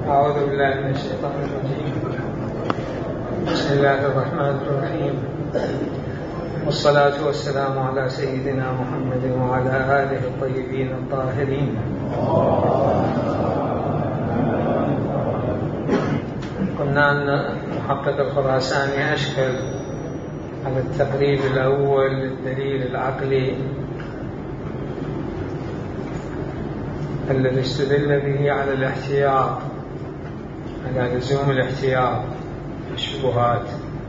أعوذ بالله من الشيطان الرجيم. بسم الله الرحمن الرحيم، والصلاة والسلام على سيدنا محمد وعلى آله الطيبين الطاهرين. قلنا أن محقق الخراساني أشكل على التقريب الأول للدليل العقلي الذي استدل به على الاحتياط، على لزوم الاحتياط في الشبهات.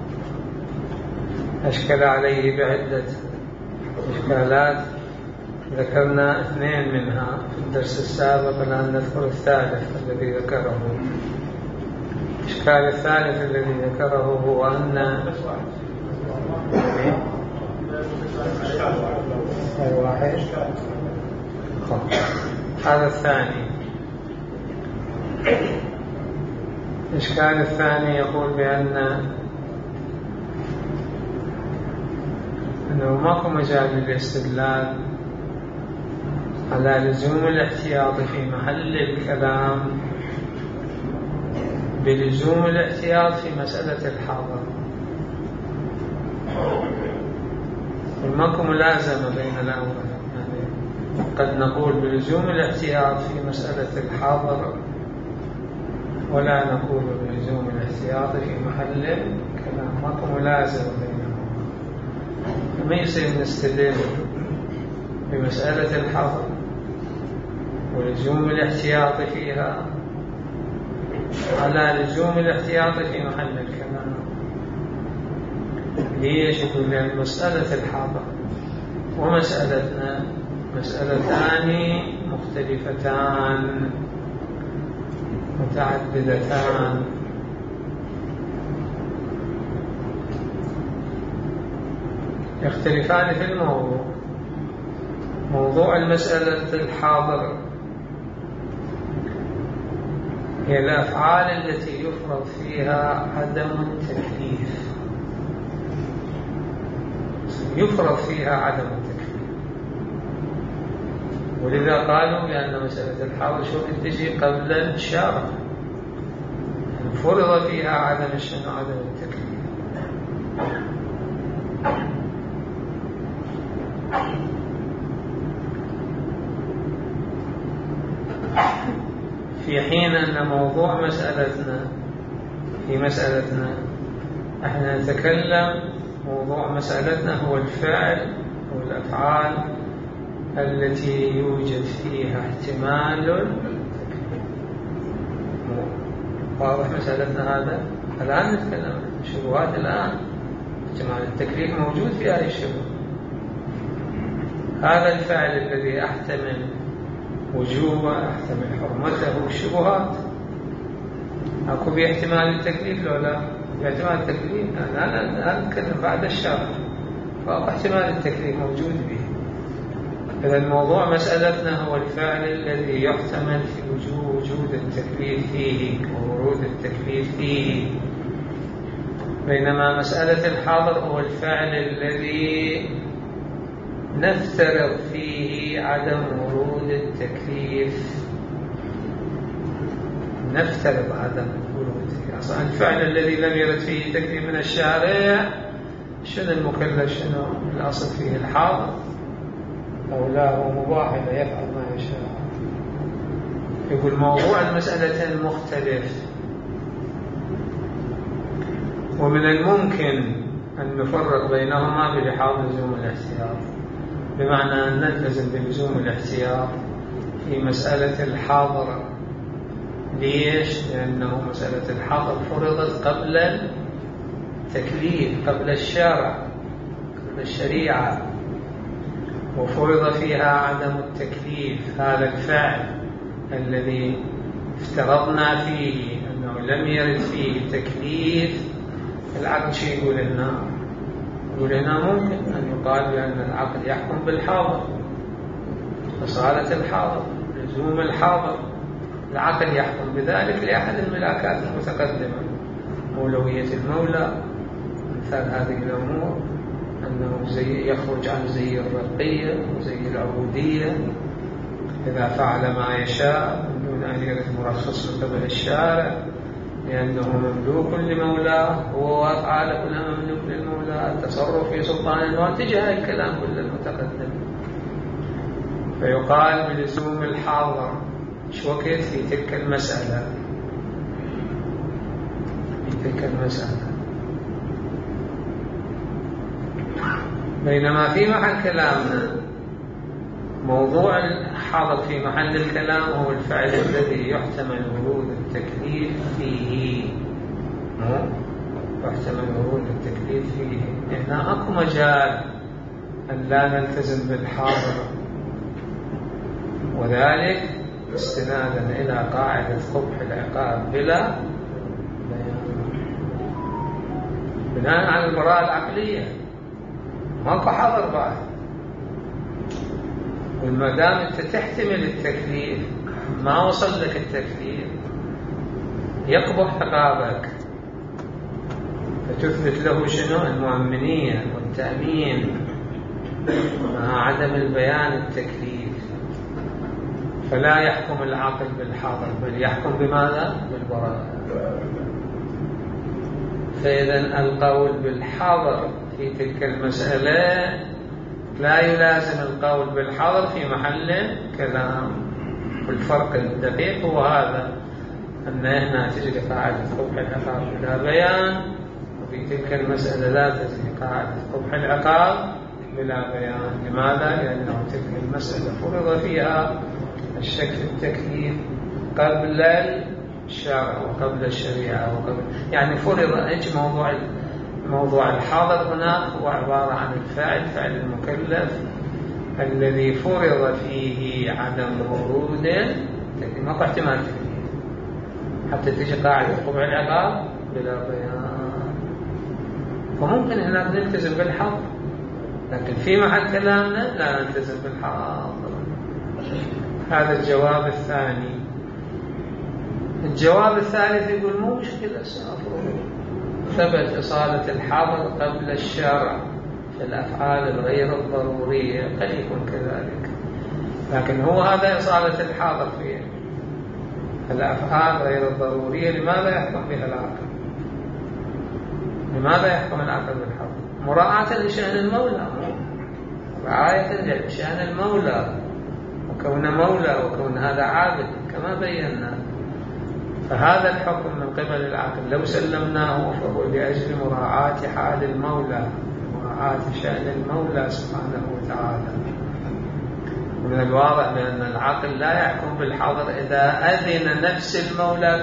أشكل عليه بعدة إشكالات، ذكرنا 2 منها في الدرس السابق، الآن نذكر الثالث الذي ذكره. الإشكال الثالث الذي ذكره هو أن هذا الثاني. الإشكال الثاني يقول بأنه ماكو مجال للاستدلال على لزوم الاحتياط في محل الكلام بلزوم الاحتياط في مسألة الحاضر، وماكو ملازمة بين الأمرين. يعني قد نقول بلزوم الاحتياط في مسألة الحاضر ولا نقول بلزوم الاحتياط في محل الكلام، ماكو ملازمة بينهم. ما يصير نستدل بمسألة الحاضر ولزوم الاحتياط فيها على لزوم الاحتياط في محل الكلام. ليش؟ يقول لأن مسألة الحاضر ومسألتنا مسألتان مختلفتان متعددتان. يختلفان في الموضوع. موضوع المسألة الحاضر هي الأفعال التي يفرض فيها عدم التكليف، يفرض فيها عدم التكليف، ولذا قالوا بأن مسألة الحاضر تجي قبل الشارع، فرض فيها عدم التكليف. في حين أن موضوع مسألتنا احنا نتكلم، موضوع مسألتنا هو الفعل والأفعال التي يوجد فيها احتمال. واضح مسألتنا هذا؟ الآن نتكلم عن الشبهات. الآن احتمال التكليف موجود في هذه الشبهة. هذا الفعل الذي أحتمل وجوبه، أحتمل حرمته، الشبهات أكو باحتمال التكليف لو لا؟ باحتمال التكليف أنا أتكلم بعد الشرع، فأكو احتمال التكليف موجود به. إذا الموضوع مسألتنا هو الفعل الذي يحتمل في وجود التكليف فيه وورود التكليف فيه، بينما مسألة الحاضر هو الفعل الذي نفترض فيه عدم ورود التكليف. نفترض عدم وروده. أصلا الفعل الذي لم يرد فيه تكليف من الشارع، شنو المكلف؟ شنو الأصل فيه؟ الحاضر أو لا؟ هو مباح يفعل ما يشاء. يقول موضوع المسألتين مختلف، ومن الممكن أن نفرق بينهما بلحاظ لزوم الاحتياط، بمعنى أن نلتزم بلزوم الاحتياط في مسألة الحاضر. ليش؟ لأنه مسألة الحاضر فرضت قبل التكليف، قبل الشرع، قبل الشريعة، وفرض فيها عدم التكليف. هذا الفعل الذي افترضنا فيه أنه لم يرد فيه تكليف، العقل شيء يقول لنا؟ يقول لنا ممكن أن يقال بأن العقل يحكم بالحاضر، فصارت الحاضر لزوم الحاضر، العقل يحكم بذلك لأحد الملاكات المتقدمة، مولوية المولى، مثال هذه الأمور، أنه يخرج عن زي الرقية وزي العبودية، إذا فعل ما يشاء من دون أن يرث مرخص من قبل الشارع لأنه مملوك لمولاه وأفعاله كلها مملوك للمولى، التصرف في سلطان المنتجة، الكلام كل المتقدم. فيقال بلزوم الحاضر إيش وقت في تلك المسألة، بينما في محل كلامنا موضوع الحاضر في محل الكلام هو الفعل الذي يحتمل ورود التكليف فيه، هنا أكو مجال أن لا نلتزم بالحاضر، وذلك استنادا إلى قاعدة قبح العقاب بلا بناء على البراءة العقلية، ماكو حاضر بعد. وما دام أنت تحتمل التكليف، ما وصل لك التكليف، يقبح عقابك، فتثبت له شنو؟ المؤمنية والتأمين مع عدم البيان التكليف. فلا يحكم العاقل بالحاضر بل يحكم بماذا؟ بالبراءة. فإذا القول بالحاضر في تلك المسألة لا يلازم القول بالحاضر في محل كلام. والفرق الدقيق هو هذا، أن هنا تجد قاعدة قبح العقاب بلا بيان، وفي تلك المسألة لا تجد قاعدة قبح العقاب بلا بيان. لماذا؟ لأنه تلك المسألة فرض فيها الشك في التكليف قبل الشرع وقبل الشريعة يعني فرض ايش موضوع الحاضر هناك هو عبارة عن الفاعل، فعل المكلف الذي فرض فيه عدم ورود التكليف، ما احتمال تكليف حتى تجي قاعدة قبح العقاب بلا بيان. فممكن هناك نلتزم بالحاضر، لكن في محل كلامنا لا نلتزم بالحاضر. هذا الجواب الثاني. الجواب الثالث يقول مو مشكلة، ثبت إصالة الحاضر قبل الشرع في الأفعال الغير الضرورية، قد يكون كذلك، لكن هو هذا إصالة الحاضر في الأفعال غير الضرورية. لماذا يحكم بها العقل؟ لماذا يحكم العقل بالحاضر؟ مراعاة لشأن المولى، رعاية لشأن المولى، وكون مولى وكون هذا عابد كما بينا. فهذا الحكم من قبل العقل لو سلمناه فهو لأجل مراعاة حال المولى، مراعاة شأن المولى سبحانه وتعالى. ومن الواضح بأن العقل لا يحكم بالحاضر إذا أذن نفس المولى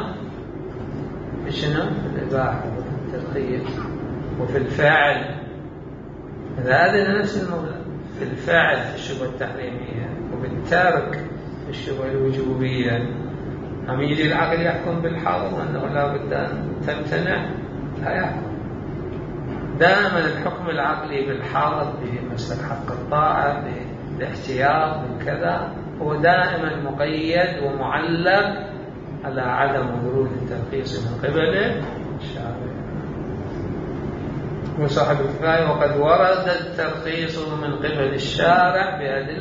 بشنو؟ في الإباحة وفي الترغيب وفي الفعل. إذا أذن نفس المولى في الفعل في الشبهة التحريمية وبالترك في الشبهة الوجوبية، أم يجي العقل يحكم بالحاضر وأنه لا بد أن تمتنع؟ لا يحكم. دائما الحكم العقلي بالحاضر بمسلك حق الطاعة بالاحتياط من كذا هو دائما مقيد ومعلق على عدم ورود الترخيص من قبل الشارع. وصاحب الكفاية وقد ورد الترخيص من قبل الشارع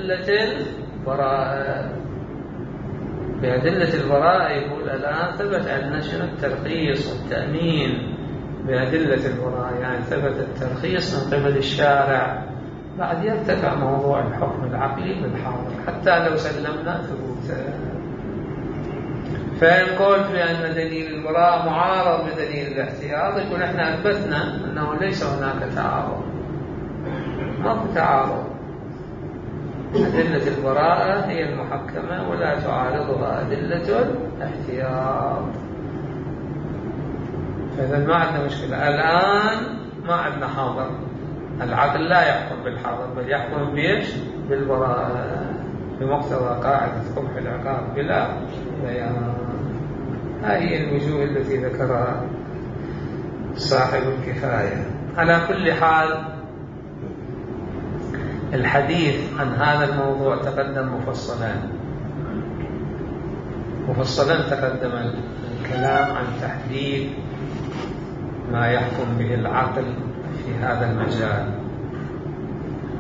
بأدلة البراءة. يقول الآن ثبت عندنا شنو الترخيص والتأمين بأدلة البراءة، يعني ثبت الترخيص من قبل الشارع، بعد يرتفع موضوع الحكم العقلي بالحاضر حتى لو سلمنا ثبوته. فنقول بأن دليل البراءة معارض بدليل الاحتياط، يقول احنا أثبتنا أنه ليس هناك تعارض، ما في تعارض. أدلة البراءة هي المحكمة ولا تعارضها أدلة الاحتياط. فإذا ما عندنا مشكلة. الآن ما عندنا حاضر، العقل لا يحكم بالحاضر بل يحكم بإيش؟ بالبراءة بمقتضى قاعدة قبح العقاب بلا بيان. هذه الوجوه التي ذكرها صاحب الكفاية. على كل حال الحديث عن هذا الموضوع تقدم مفصلا تقدم الكلام عن تحديد ما يحكم به العقل في هذا المجال،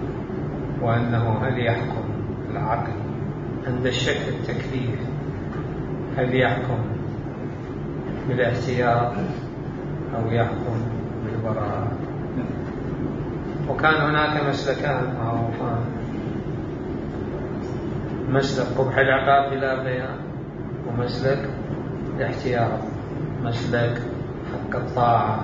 وأنه هل يحكم العقل عند الشك في التكليف هل يحكم بالاحتياط أو يحكم بالبراءة. وكان هناك مسلكان معروفان: مسلك قبح العقاب بلا بيان، ومسلك الاحتياط، مسلك حق الطاعة.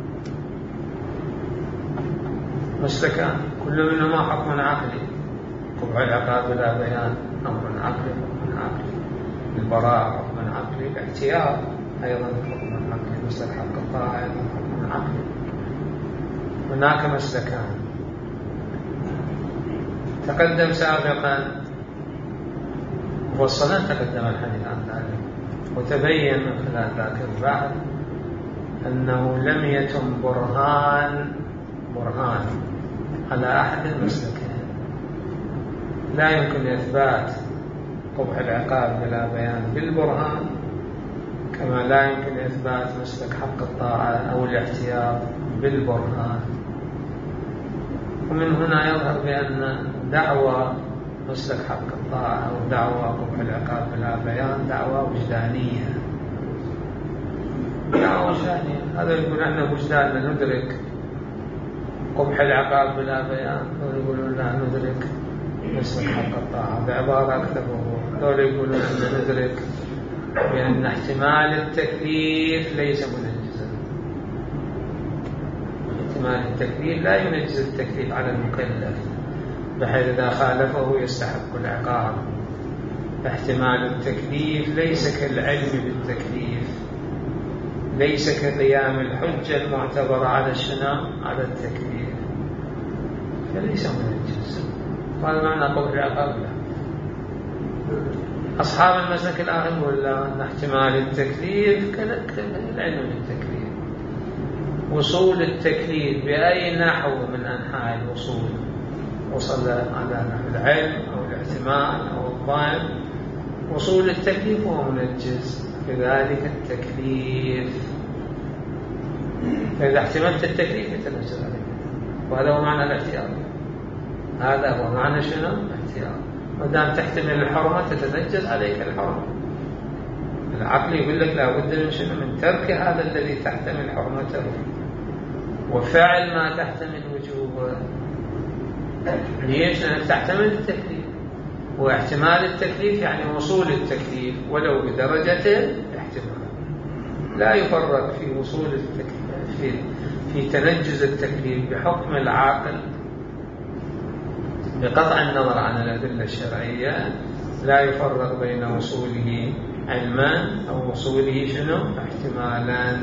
مسلكان كل منهما حكم عقلي: قبح العقاب بلا بيان أمر عقلي حكم عقلي، البراءة حكم عقلي، الاحتياط أيضا حكم عقلي، مسلك حق الطاعة أيضا حكم عقلي. هناك مسلكان تقدم سابقا مفصلا، تقدم الحديث عن ذلك، وتبين من خلال ذاك البحث أنه لم يتم برهان على أحد المسلكين. لا يمكن إثبات قبح العقاب بلا بيان بالبرهان، كما لا يمكن إثبات مسلك حق الطاعة أو الاحتياط بالبرهان. ومن هنا يظهر بأن دعوى مسلك حق الطاعة أو دعوى قبح العقاب بلا بيان دعوى وجدانية. هذا يقول أن وجداننا ندرك قبح العقاب بلا بيان، ويقولون لا ندرك مسلك حق الطاعة بعبارة أكثر وضوح. دول يقولون أن ندرك بأن احتمال التكليف ليس منجزا. احتمال التكليف لا ينجز التكليف على المكلف بحيث إذا خالفه يستحق العقاب. احتمال التكليف ليس كالعلم بالتكليف، ليس كقيام الحجة المعتبرة على على التكليف، فليس منجز. هذا معنى قبح العقاب. أصحاب المسلك الآخر يقول أن احتمال التكليف كالعلم بالتكليف. وصول التكليف بأي نحو من أنحاء الوصول وصل على نحو العلم أو الاحتمال أو الظن، وصول التكليف هو منجز بذلك التكليف. فإذا احتملت التكليف يتنجز عليك، وهذا هو معنى الاحتياط. هذا هو معنى شنو؟ الاحتياط. ودام تحتمل الحرمة تتنجز عليك الحرمة. العقل يقول لك لا بد من شنو؟ من ترك هذا الذي تحتمل حرمته وفعل ما تحتمل وجوبه. ليش؟ لأنك تحتمل التكليف، واحتمال التكليف يعني وصول التكليف ولو بدرجة الاحتمال. لا يفرق في وصول التكليف في تنجز التكليف بحكم العاقل بقطع النظر عن الأدلة الشرعية. لا يفرق بين وصوله علما أو وصوله شنو؟ احتمالا.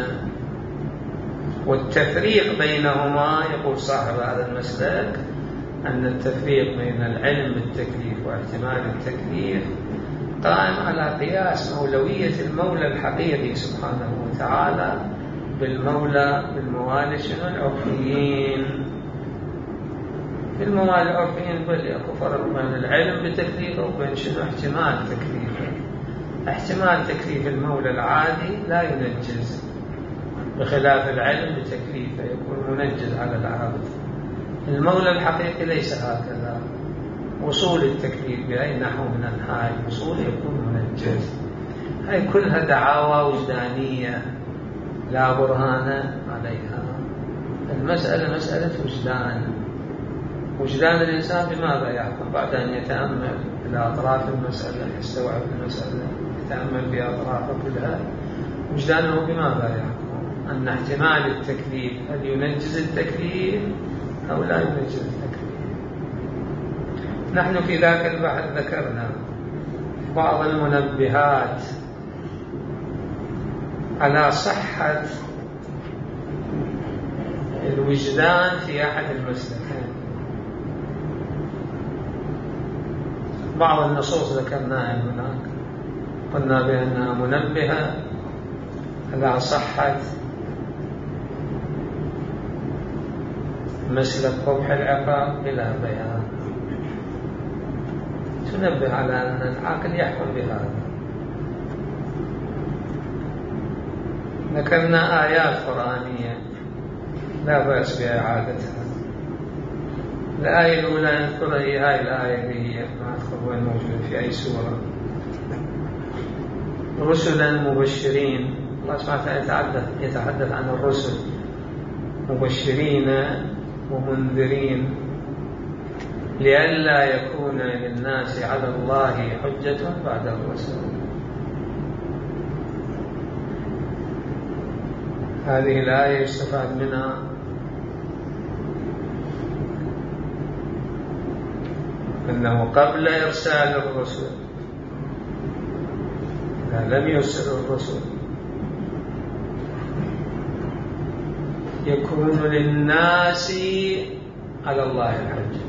والتفريق بينهما يقول صاحب هذا المسلك أن التفريق بين العلم بالتكليف واحتمال التكليف قائم على قياس مولوية المولى الحقيقي سبحانه وتعالى بالموالي شنو؟ العرفيين. الموالي العرفيين بل يكون فرق بين العلم بالتكليف وبين شنو؟ احتمال تكليفه. احتمال تكليف المولى العادي لا ينجز، بخلاف العلم بتكليفه يكون منجز على العبد. المولى الحقيقي ليس هكذا. وصول التكليف بأي نحو من أنحاء الوصول يكون منجز. هاي كلها دعاوى وجدانية لا برهان عليها. المسألة مسألة وجدان الإنسان بماذا يحكم بعد أن يتأمل إلى أطراف المسألة، يستوعب المسألة، يتأمل في أطرافها كلها. وجدانه بماذا يحكم؟ أن احتمال التكليف هل ينجز التكليف أو لا ينجز التكليف. نحن في ذاك البحث ذكرنا بعض المنبهات على صحة الوجدان في أحد المسلكين. بعض النصوص ذكرناها هناك، قلنا بأنها منبهة على صحة مسلك قبح العقاب بلا بيان، تنبه على أن العاقل يحكم بهذا. ذكرنا آيات قرآنية لا بأس بإعادتها. الآية الأولى نذكرها هي هاي الآية اللي هي ما أذكر وين موجودة في أي سورة. رسلا مبشرين. الله سبحانه وتعالى يتحدث عن الرسل مبشرين ومنذرين لئلا يكون للناس على الله حجة بعد الرسل. هذه الآية يستفاد منها أنه قبل إرسال الرسل، إذا لم يرسل الرسل، يكون للناس على الله الحجة.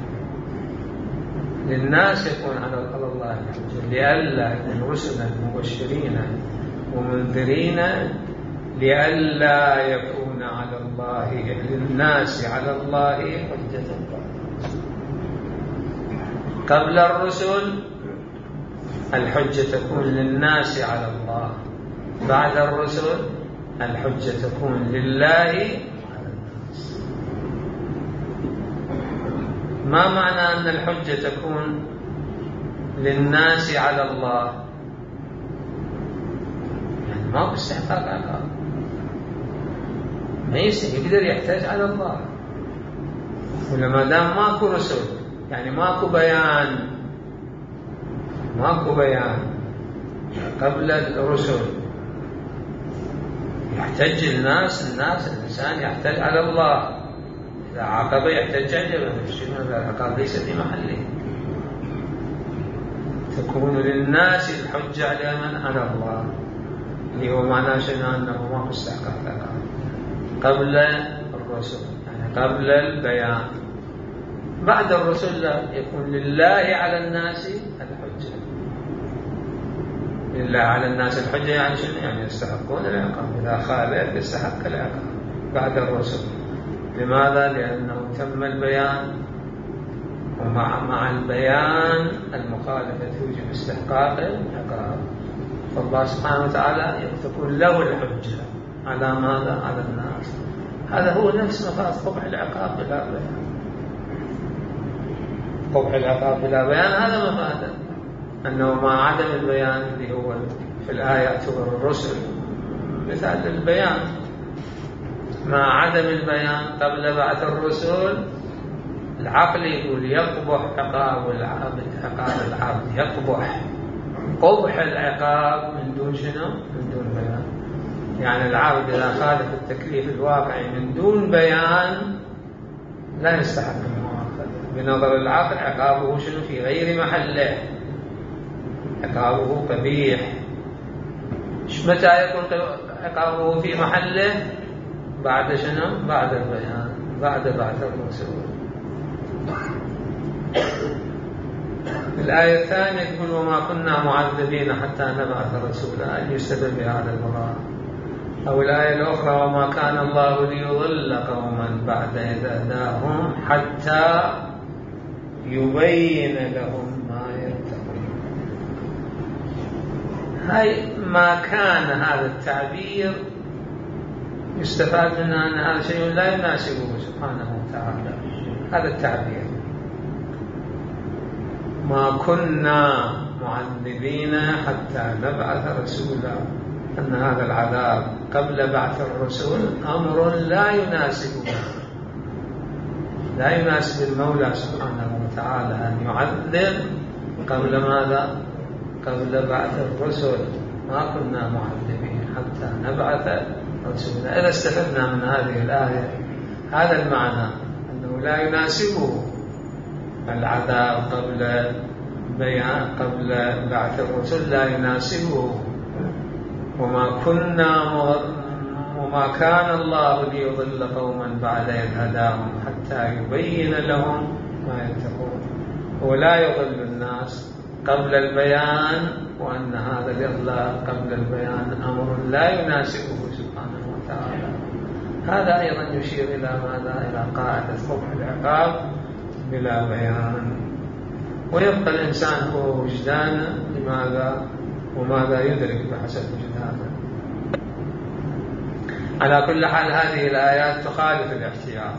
للناس يكون على الله الحجة لئلا يكون رسلا مبشرين ومنذرين لئلا يكون على الله للناس على الله حجة قبل الرسل. الحجة تكون للناس على الله، بعد الرسل الحجة تكون لله على الناس. ما معنى أن الحجة تكون للناس على الله؟ يعني ما باستحقاق عقاب، ما يقدر يحتاج على الله. ولما دام ماكو رسل يعني ماكو بيان قبل الرسل، يحتج الإنسان يحتاج على الله. إذا عاقب يحتج عجبا، العقاب ليس في محله. تكون للناس الحجة على الله، اللي هو معناه شنو؟ أنه ما استحقاق العقاب قبل الرسل، يعني قبل البيان. بعد الرسل لا، يكون لله على الناس الحجة. لله على الناس الحجة يعني شنو؟ يعني يستحقون العقاب، إذا خالف يستحق العقاب بعد الرسل. لماذا؟ لأنه تم البيان، ومع البيان المخالفة توجب استحقاق العقاب. فالله سبحانه وتعالى تكون له الحجة على ماذا؟ على الناس. هذا هو نفس مفاد قبح العقاب بلا بيان. قبح العقاب بلا بيان هذا مفاده، أنه مع عدم البيان اللي هو في الآية يعتبر الرسل مثال للبيان. مع عدم البيان قبل بعث الرسل، العقل يقول يقبح عقاب العبد، يقبح قبح العقاب من دون شنو؟ من دون بيان. يعني العبد إذا خالف التكليف الواقعي من دون بيان لا يستحق المؤاخذة. بنظر العقل عقابه شنو؟ في غير محله، عقابه قبيح. متى يكون عقابه في محله؟ بعد شنو؟ بعد البيان، بعد بعث الرسل. الآية الثانية تقول وما كنا معذبين حتى نبعث رسولا، يستدل بهذا المراد. أو الآية الأخرى وما كان الله ليضل قوما بعد إذ هداهم حتى يبين لهم ما يتقون. هاي ما كان، هذا التعبير يستفاد منه أن هذا شيء لا يناسبه سبحانه وتعالى. هذا التعبير ما كنا معذبين حتى نبعث رسولا، أن هذا العذاب قبل بعث الرسول أمر لا يناسبنا، لا يناسب المولى سبحانه وتعالى أن يعذب قبل ماذا؟ قبل بعث الرسل. ما كنا معذبين حتى نبعث رسولا. إذا استفدنا من هذه الآية هذا المعنى، أنه لا يناسبه العذاب قبل بيان قبل بعث الرسل، لا يناسبه. وما كان الله ليضل قوما بعد إذ هداهم حتى يبين لهم ما يتقون. ولا يضل الناس قبل البيان، وأن هذا الإضلال قبل البيان أمر لا يناسبه سبحانه وتعالى. هذا أيضا يشير إلى ماذا؟ إلى قاعدة قبح العقاب بلا بيان. ويبقى الإنسان هو وجدانه لماذا وماذا يدرك بحسب وجدانه. على كل حال هذه الآيات تخالف الاحتياط،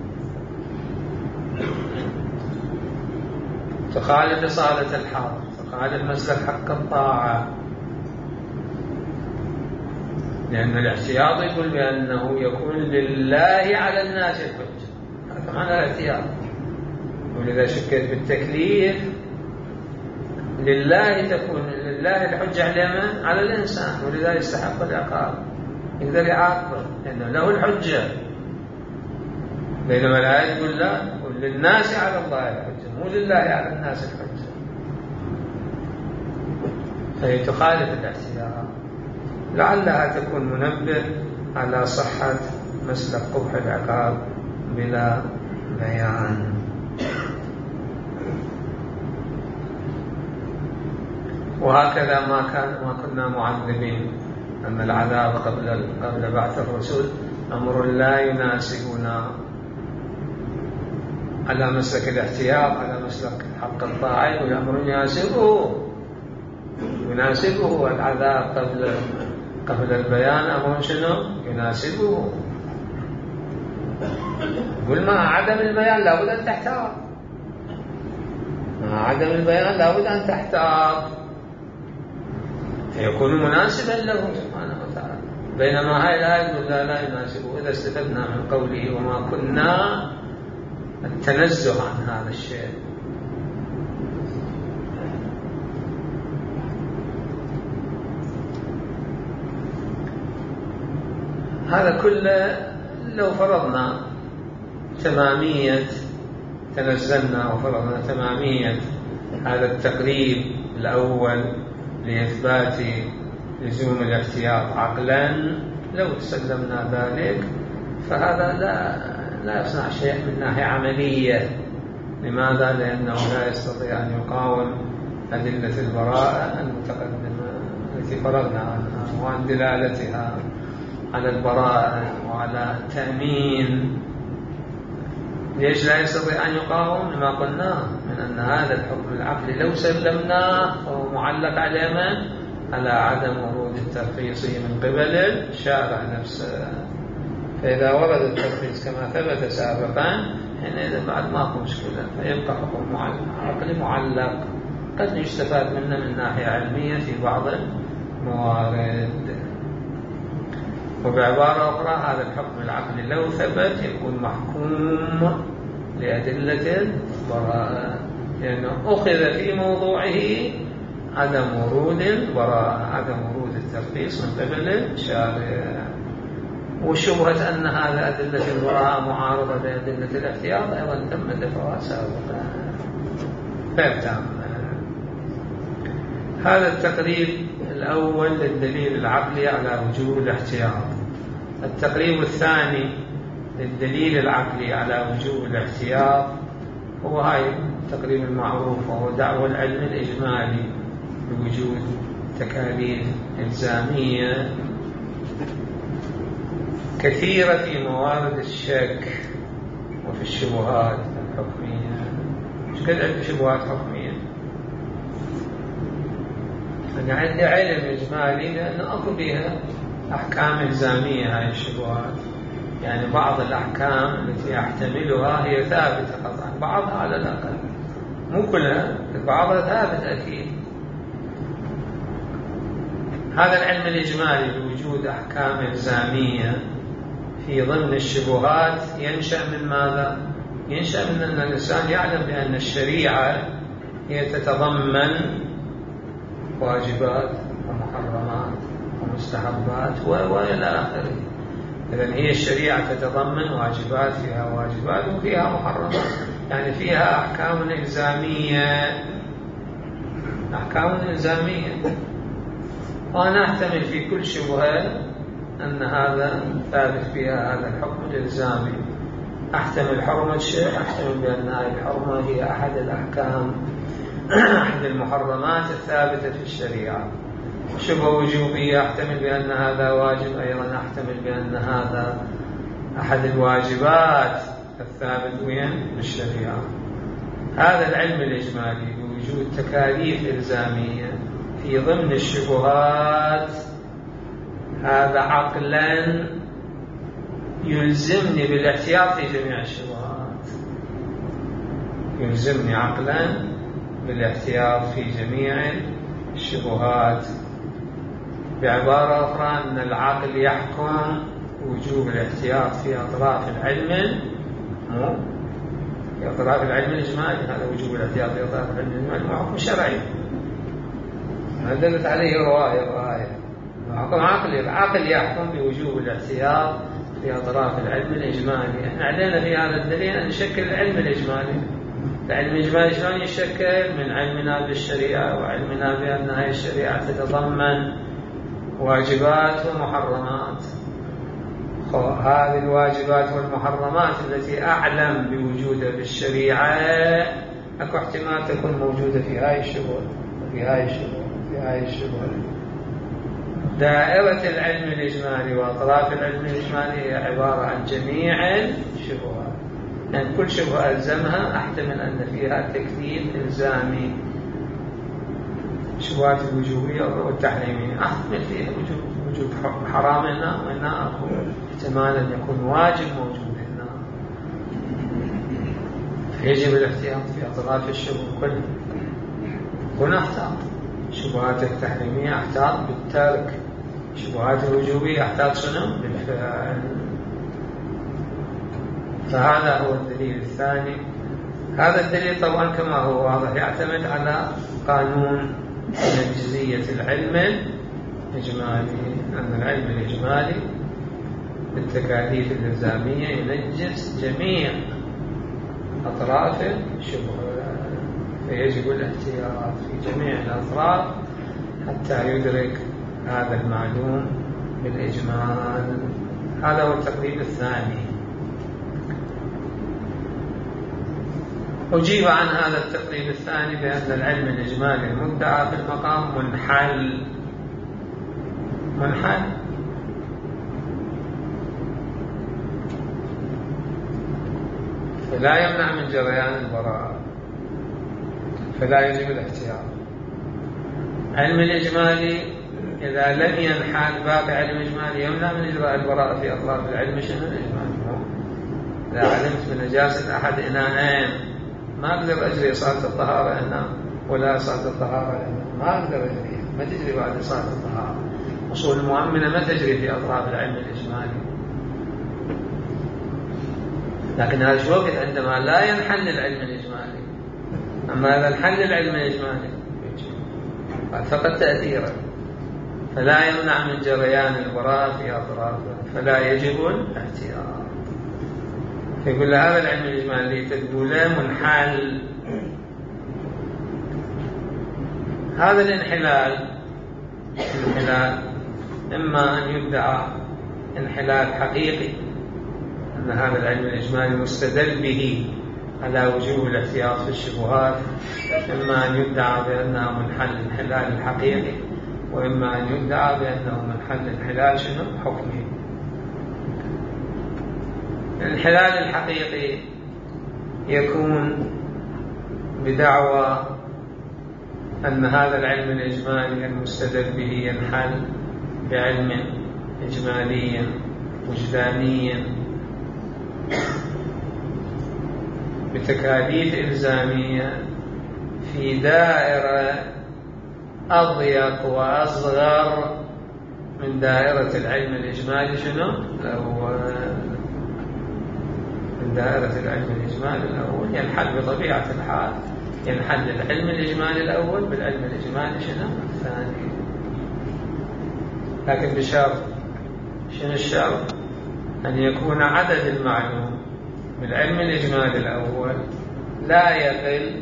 تخالف إصالة الحاضر، يخالف مسلك حق الطاعة، لأن الاحتياط يقول بأنه يكون لله على الناس الحجة، هذا معنى الاحتياط. ولذا شكيت بالتكليف لله تكون لله الحجة على الإنسان، ولذا يستحق العقاب، يقدر يعاقبه لأنه له الحجة. بينما الآية تقول لا، للناس على الله الحجة، مو لله على الناس الحجة، فهي تخالف الاحتياط. لعلها تكون منبه على صحة مسلك قبح العقاب بلا بيان. وهكذا ما كنا معذبين، أن العذاب قبل بعث الرسل أمر لا يناسبنا على مسلك الاحتياط، على مسلك حق الطاعة، والأمر يناسبه العذاب قبل البيان، أمر شنو يناسبه. يقول مع عدم البيان لابد أن تحتاط، مع عدم البيان لابد أن تحتاط فيكون مناسبا له سبحانه وتعالى. بينما هاي الآية تقول لا يناسبه، إذا استفدنا من قوله وما كنا التنزه عن هذا الشيء. هذا كله لو فرضنا تمامية، تنزلنا وفرضنا تمامية هذا التقريب الأول لإثبات لزوم الاحتياط عقلا، لو تسلمنا ذلك فهذا لا يصنع شيء من ناحية عملية. لماذا؟ لأنه لا يستطيع أن يقاوم أدلة البراءة المتقدمة التي فرغنا عنها، وعن دلالتها على البراءة وعلى التأمين. ليش لا يستطيع أن يقاوم؟ لما قلناه من أن هذا الحكم العقلي لو سلمناه فهو معلق على من؟ على عدم ورود الترخيص من قبل الشارع نفسه. فإذا ورد الترخيص كما ثبت سابقا حينئذ بعد ماكو مشكلة، فيبقى حكم عقلي معلق قد يستفاد منه من ناحية علمية في بعض الموارد. وبعبارة أخرى هذا الحكم العقلي لو ثبت يكون محكوم لأدلة البراءة، لأنه أخذ في موضوعه عدم ورود البراءة، عدم ورود الترخيص من قبل الشارع. وشبهة أن هذا أدلة البراءة معارضة لأدلة الاحتياط أيضا تم دفعها سابقا. هذا التقريب الأول للدليل العقلي على وجوب الاحتياط. التقريب الثاني للدليل العقلي على وجوب الاحتياط هو هاي التقريب المعروف، وهو دعوى العلم الإجمالي بوجود تكاليف إلزامية كثيرة في موارد الشك وفي الشبهات الحكمية. مش قد عندي شبهات حكمية؟ أنا عندي علم إجمالي لأنه أكو بها أحكام إلزامية. هاي الشبهات يعني بعض الأحكام التي أحتملها هي ثابتة قطعا، بعضها على الأقل، مو كلها، بعضها ثابت أكيد. هذا العلم الإجمالي بوجود أحكام إلزامية في ضمن الشبهات ينشأ من ماذا؟ ينشأ من أن الإنسان يعلم بأن الشريعة هي تتضمن واجبات ومحرمات ومستحبات وإلى آخره. إذن هي الشريعة تتضمن واجبات، فيها واجبات وفيها محرمات، يعني فيها أحكام إلزامية، أحكام إلزامية. وأنا أحتمل في كل شبهة أن هذا ثابت فيها هذا الحكم الإلزامي. أحتمل حرمة شيء، أحتمل بأن هذه الحرمة هي أحد الأحكام، أحد المحرمات الثابتة في الشريعة. شبهة وجوبية، أحتمل بأن هذا واجب، أيضا أحتمل بأن هذا أحد الواجبات الثابت وين بالشريعة. هذا العلم الإجمالي بوجود تكاليف إلزامية في ضمن الشبهات، هذا عقلا يلزمني بالاحتياط في جميع الشبهات، يلزمني عقلا بالاحتياط في جميع الشبهات. بعبارة أخرى أن العقل يحكم وجوب الاحتياط في أطراف العلم في أطراف العلم الإجمالي. هذا وجوب الاحتياط في أطراف العلم الإجمالي مع حكم شرعي، ما دلت عليه رواية حكم عقلي. العقل يحكم بوجوب الاحتياط في أطراف العلم الإجمالي. احنا علينا في هذا الدليل أن نشكل العلم الإجمالي. العلم الإجمالي شلون يشكل؟ من علمنا بالشريعة وعلمنا بأن هذه الشريعة تتضمن واجبات ومحرمات. هذه الواجبات والمحرمات التي أعلم بوجودها بالشريعة أكو احتمال تكون موجودة في هاي الشبهة وفي هاي الشبهة. دائرة العلم الإجمالي وأطراف العلم الإجمالي هي عبارة عن جميع الشبهات، يعني كل شبهة ألزمها أحتمل أن فيها تكليف إلزامي. الشبهات الوجوبية والتحريمية أحتمل فيها وجود حرام هنا وهنا أكو احتمال أن يكون واجب موجود هنا. يجب الاحتياط في أطراف الشبهة كلها. هنا أحتاط الشبهات التحريمية أحتاط بالترك، الشبهات الوجوبية أحتاط شنو؟ بالفعل. فهذا هو الدليل الثاني. هذا الدليل طبعا كما هو واضح يعتمد على قانون نجزية العلم الإجمالي، أن العلم الإجمالي بالتكاليف الإلزامية ينجز جميع أطراف الشبهة، فيجب الاحتياط في جميع الأطراف حتى يدرك هذا المعلوم بالإجمال. هذا هو التقريب الثاني. أجيب عن هذا التقريب الثاني بأن العلم الإجمالي المدعى في المقام منحل فلا يمنع من جريان البراءة، فلا يجب الاحتياط. علم الإجمالي إذا لم ينحل باقي علم الإجمالي يمنع من إجراء البراءة في أطراف العلم شنو الإجمالي. إذا علمت بنجاسة أحد إناءين ما أقدر أجري صلاة الطهارة هنا ولا صلاة الطهارة هنا، ما أقدر أجريها، ما تجري بعد صلاة الطهارة. أصول المؤمنة ما تجري في أطراف العلم الإجمالي. لكن هذا شو وقت عندما لا ينحل العلم الإجمالي. أما إذا انحل العلم الإجمالي فقد تأثيرا، فلا يمنع من جريان البراءة في أطرافه، فلا يجب الاحتياط. يقول هذا العلم الإجمالي تبدو له منحل. هذا الانحلال إما أن يدعى انحلال حقيقي، أن هذا العلم الإجمالي مستدل به على وجوب الاحتياط في الشبهات، إما أن يدعى بأنه منحل الانحلال الحقيقي، وإما أن يدعى بأنه منحل الانحلال شنو حكمي. الانحلال الحقيقي يكون بدعوى أن هذا العلم الإجمالي المستدل به ينحل بعلم إجمالي وجداني بتكاليف إلزامية في دائرة أضيق وأصغر من دائرة العلم الإجمالي شنو؟ من دائرة العلم الإجمالي الأول ينحل بطبيعة الحال، ينحل العلم الإجمالي الأول بالعلم الإجمالي شنو؟ الثاني. لكن بشرط، شنو الشرط؟ أن يكون عدد المعلوم بالعلم الإجمالي الأول لا يقل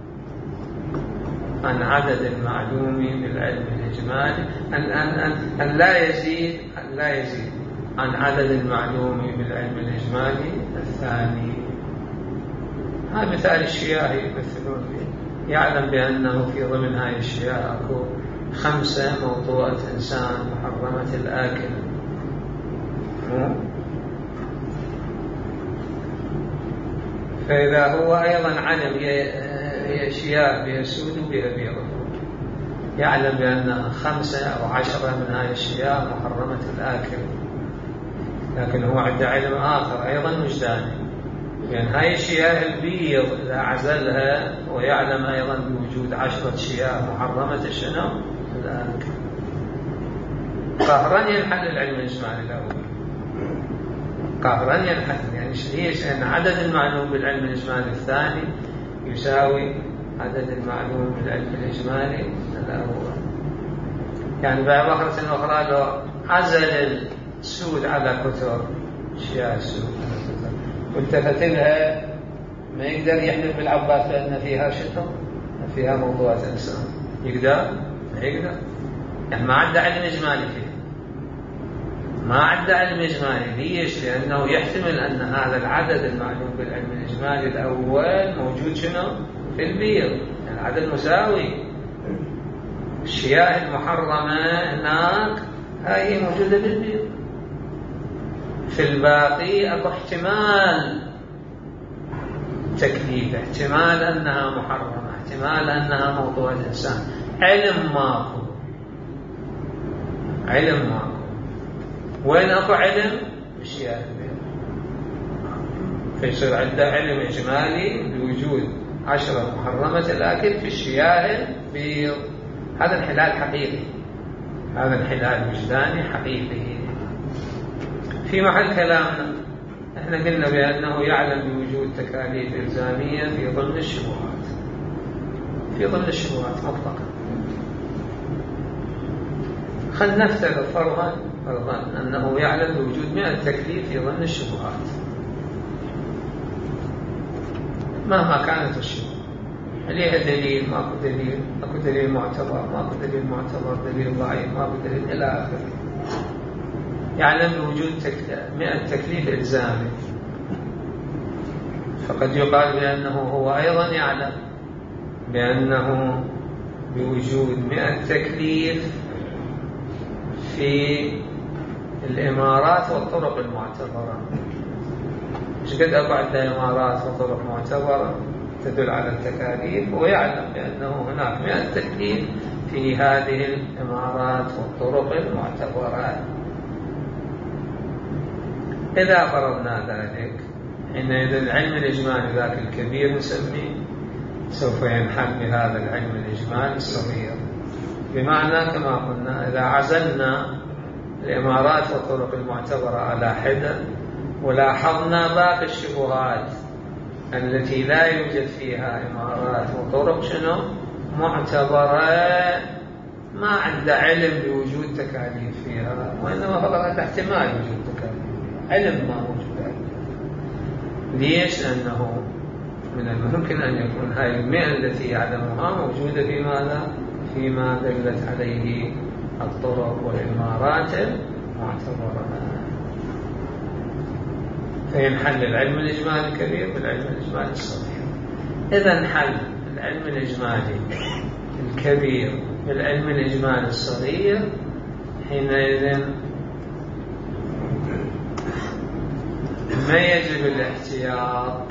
عن عدد المعلوم بالعلم الإجمالي، أن لا يزيد عن عدد المعلوم بالعلم الإجمالي الثاني. هذا مثال الشياه يمثلون فيه، يعلم بأنه في ضمن هذه الشياه أكو 5 موطوءة إنسان محرمة الآكل، فإذا هو أيضا علم هي شياه بها سود وبها بيض، يعلم بأن 5 أو 10 من هذه الشياه محرمة الآكل، لكن هو عنده علم آخر أيضا وجداني، يعني هاي الشياه البيض إذا عزلها ويعلم أيضا بوجود 10 شياه محرمة شنو؟ الآن قهرا ينحل العلم الإجمالي الأول، قهرا ينحل. يعني ليش؟ لأن عدد المعلوم بالعلم الإجمالي الثاني يساوي عدد المعلوم بالعلم الإجمالي الأول. يعني بعبارة أخرى لو عزل السود على كتر شياه السود والتفت لها ما يقدر يحلف بالعباس لأن فيها شنو؟ فيها موضوعات إنسان. يقدر؟ ما يقدر. يعني ما عنده علم إجمالي فيه، ما عنده علم إجمالي. ليش؟ لأنه يحتمل أن هذا العدد المعلوم بالعلم الإجمالي الأول موجود شنو؟ في البيض، يعني العدد مساوي. الشياه المحرمة هناك هاي موجودة بالبيض، في الباقي أكو احتمال تكليف، احتمال أنها محرمة، احتمال أنها موضوع الإنسان. علم ماكو، علم ماكو. وين أكو علم؟ بالشياه البيض. فيصير عنده علم إجمالي بوجود 10 محرمة الأكل في الشياه البيض. هذا انحلال حقيقي، هذا انحلال وجداني حقيقي. في محل كلامنا احنا قلنا بأنه يعلم بوجود تكاليف إلزامية في ضمن الشبهات، في ضمن الشبهات مطلقا. خلنا نفترض فرضا أنه يعلم بوجود 100 تكليف في ضمن الشبهات مهما كانت الشبهة. عليها دليل، ماكو دليل، اكو دليل معتبر، ماكو دليل معتبر، دليل ضعيف، ماكو دليل، إلى آخره. يعلم بوجود 100 تكليف إلزامي، فقد يقال بأنه هو أيضا يعلم بأنه بوجود 100 تكليف في الإمارات والطرق المعتبرة. مش قد أكو عندنا إمارات وطرق معتبرة تدل على التكاليف، ويعلم بأنه هناك 100 تكليف في هذه الإمارات والطرق المعتبرة. إذا فرضنا ذلك حينئذ العلم الإجمالي ذاك الكبير نسميه سوف ينحل بهذا العلم الإجمالي الصغير. بمعنى كما قلنا إذا عزلنا الإمارات والطرق المعتبرة على حدة ولاحظنا باقي الشبهات التي لا يوجد فيها إمارات وطرق شنو معتبرة، ما عنده علم بوجود تكاليف فيها، وإنما فقط عنده احتمال وجود تكاليف، علم ما موجود. ليش؟ لأنه من الممكن أن يكون هذه 100 التي يعلمها موجودة في ماذا؟ فيما دلت عليه الطرق والإمارات المعتبرة. فينحل العلم الإجمالي الكبير بالعلم الإجمالي الصغير. إذا انحل العلم الإجمالي الكبير بالعلم الإجمالي الصغير، حينئذ ما يجب الاحتياط،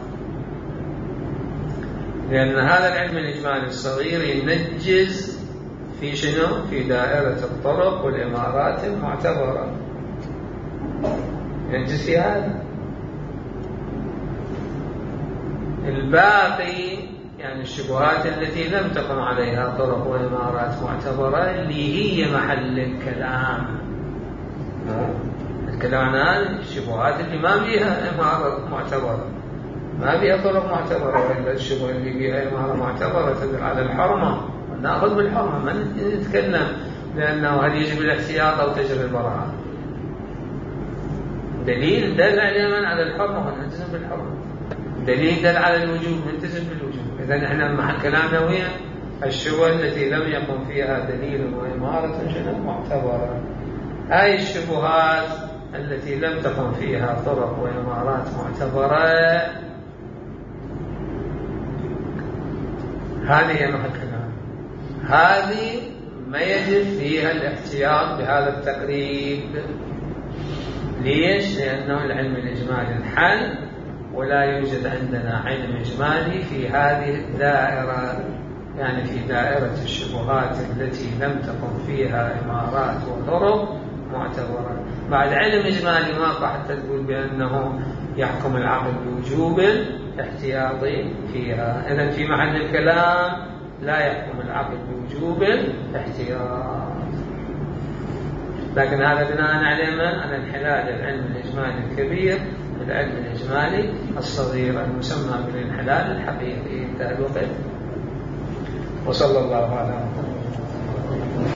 لأن هذا العلم الإجمالي الصغير ينجز في شنو؟ في دائرة الطرق والإمارات المعتبرة، ينجز في هذا. الباقي يعني الشبهات التي لم تقم عليها طرق وإمارات معتبرة اللي هي محل الكلام. الكلام عن الشبهات اللي ما فيها إمارة معتبرة، ما فيها طرق معتبرة، وإلا الشبهة اللي فيها إمارة معتبرة تدل على الحرمة، ونأخذ بالحرمة، ما نتكلم لأنه هل يجب الاحتياط أو تجري البراءة. دليل دل على من على الحرمة ونلتزم بالحرمة، دليل دل على الوجوب نلتزم بالوجوب. إذن احنا محل كلامنا وهي الشبهة التي لم يقم فيها دليل وإمارة شنو معتبرة. هاي الشبهات التي لم تقم فيها طرق وإمارات معتبرة هذه هي محل كلام، هذه ما يجب فيها الاحتياط بهذا التقريب. ليش؟ لأنه العلم الإجمالي انحل ولا يوجد عندنا علم إجمالي في هذه الدائرة، يعني في دائرة الشبهات التي لم تقم فيها إمارات وطرق معتبرا. بعد علم إجمالي ماكو حتى تقول بأنه يحكم العقل بوجوب احتياطي فيها. إذن في محل الكلام لا يحكم العقل بوجوب احتياط، لكن هذا بناء على من؟ على انحلال العلم الإجمالي الكبير العلم الإجمالي الصغير المسمى بالانحلال الحقيقي. انتهى الوقت. وصلى الله على محمد.